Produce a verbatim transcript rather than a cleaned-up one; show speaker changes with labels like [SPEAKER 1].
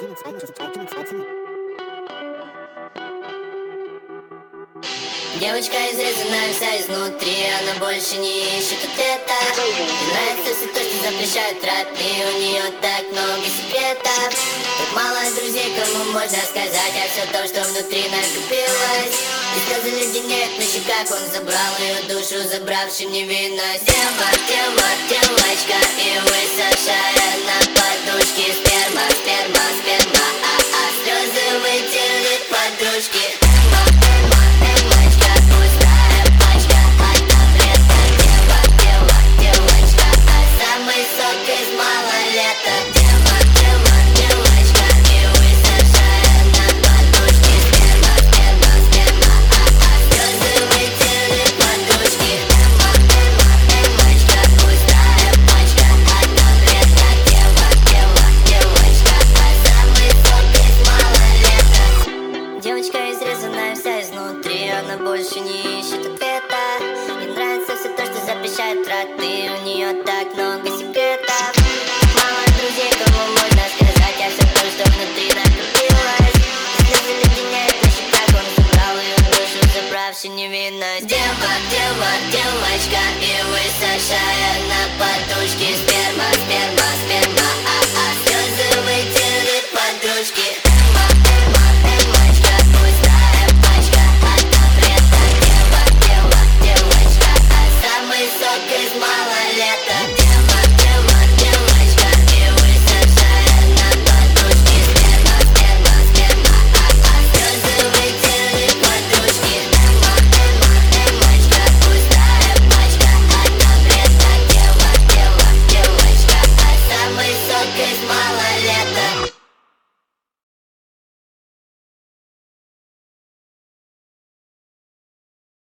[SPEAKER 1] Девочка изрезанная вся изнутри, она больше не ищет ответа. Ей нравится все то, что запрещают родные, у нее так много секретов. Так мало друзей, кому можно сказать, а все то, что внутри накопилось. И слезы леденеют на щеках, он забрал ее душу, забравший невинность. Дева, дева, девочка, и высушая на подушке сперма, сперма, сперма, а-а, слезы вытерли подружки. Девочка изрезанная вся изнутри, она больше не ищет ответа. Ей нравится все то, что запрещает родные, у нее так много секретов. Мало друзей, кому можно сказать, а все то, что внутри накопилось. Слезы леденеют на щеках, он забрал ее душу, забравший невинность. Дева, дева, девочка, и высушая на подушке